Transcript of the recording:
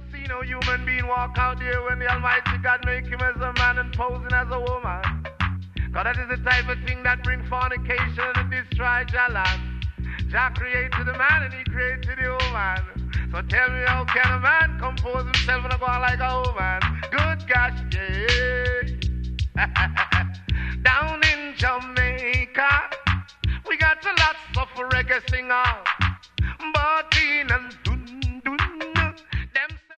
see no human being walk out there when the Almighty God make him as a man and posing as a woman. God, that is the type of thing that bring fornication and destroy Jah land. Jah created the man and he created the woman. So tell me, how can a man compose himself and go on like a woman? Good gosh, yeah. Down in Jamaica, we got a lots of reggae singers, Martin and